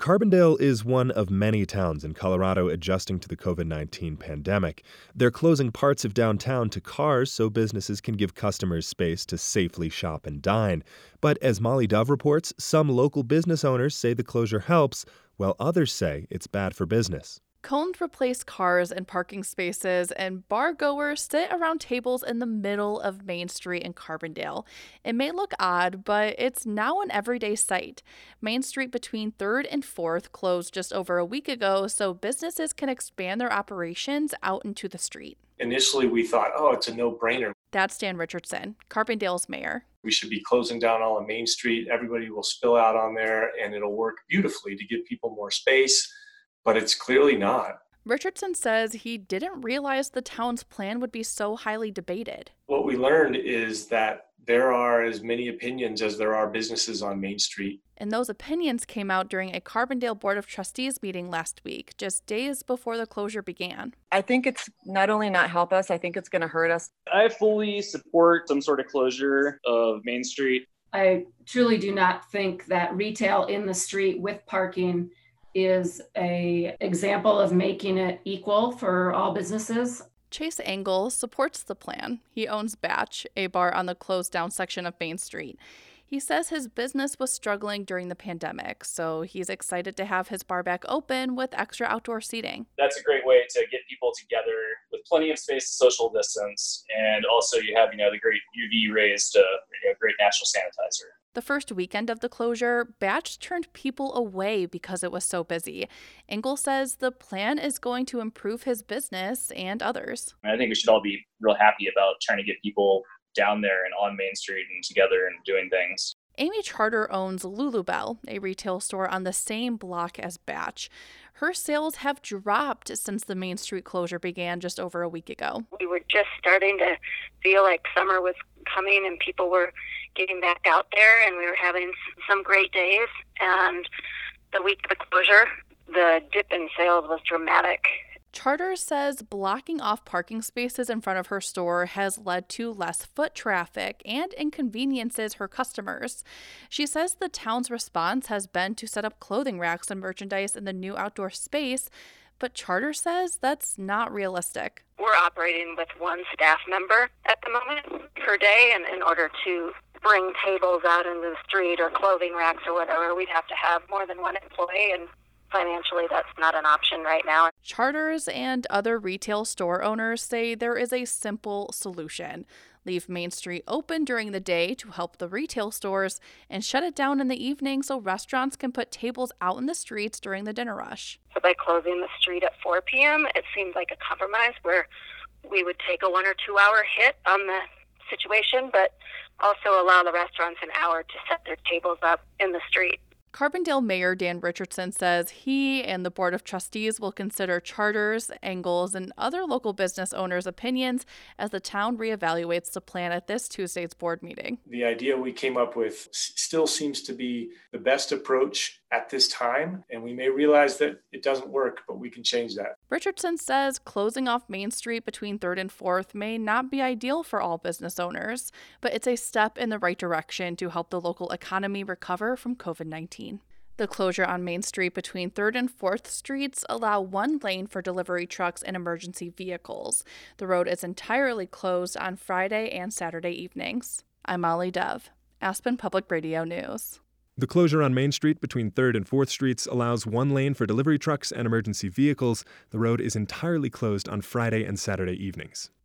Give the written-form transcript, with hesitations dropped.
Carbondale is one of many towns in Colorado adjusting to the COVID-19 pandemic. They're closing parts of downtown to cars so businesses can give customers space to safely shop and dine. But as Molly Dove reports, some local business owners say the closure helps, while others say it's bad for business. Cones replace cars and parking spaces, and bar-goers sit around tables in the middle of Main Street in Carbondale. It may look odd, but it's now an everyday sight. Main Street between 3rd and 4th closed just over a week ago, so businesses can expand their operations out into the street. Initially, we thought, it's a no-brainer. That's Dan Richardson, Carbondale's mayor. We should be closing down all of Main Street. Everybody will spill out on there, and it'll work beautifully to give people more space. But it's clearly not. Richardson says he didn't realize the town's plan would be so highly debated. What we learned is that there are as many opinions as there are businesses on Main Street. And those opinions came out during a Carbondale Board of Trustees meeting last week, just days before the closure began. I think it's not only not help us, I think it's going to hurt us. I fully support some sort of closure of Main Street. I truly do not think that retail in the street with parking is an example of making it equal for all businesses. Chase Engel supports the plan. He owns Batch, a bar on the closed down section of Main Street. He says his business was struggling during the pandemic, so he's excited to have his bar back open with extra outdoor seating. That's a great way to get people together with plenty of space to social distance, and also you have, the great UV rays to great natural sanitizer. The first weekend of the closure, Batch turned people away because it was so busy. Engel says the plan is going to improve his business and others. I think we should all be real happy about trying to get people down there and on Main Street and together and doing things. Amy Charter owns Lulubelle, a retail store on the same block as Batch. Her sales have dropped since the Main Street closure began just over a week ago. We were just starting to feel like summer was coming and people were getting back out there, and we were having some great days. And the week of the closure, the dip in sales was dramatic. Charter says blocking off parking spaces in front of her store has led to less foot traffic and inconveniences her customers. She says the town's response has been to set up clothing racks and merchandise in the new outdoor space, but Charter says that's not realistic. We're operating with one staff member at the moment per day, and in order to bring tables out into the street or clothing racks or whatever, we'd have to have more than one employee, and financially, that's not an option right now. Charters and other retail store owners say there is a simple solution. Leave Main Street open during the day to help the retail stores and shut it down in the evening so restaurants can put tables out in the streets during the dinner rush. So by closing the street at 4 p.m., it seems like a compromise where we would take a 1 or 2 hour hit on the situation, but also allow the restaurants an hour to set their tables up in the street. Carbondale Mayor Dan Richardson says he and the Board of Trustees will consider Charters, Engels, and other local business owners' opinions as the town reevaluates the plan at this Tuesday's board meeting. The idea we came up with still seems to be the best approach at this time, and we may realize that it doesn't work, but we can change that. Richardson says closing off Main Street between 3rd and 4th may not be ideal for all business owners, but it's a step in the right direction to help the local economy recover from COVID-19. The closure on Main Street between 3rd and 4th Streets allow one lane for delivery trucks and emergency vehicles. The road is entirely closed on Friday and Saturday evenings. I'm Molly Dove, Aspen Public Radio News. The closure on Main Street between 3rd and 4th Streets allows one lane for delivery trucks and emergency vehicles. The road is entirely closed on Friday and Saturday evenings.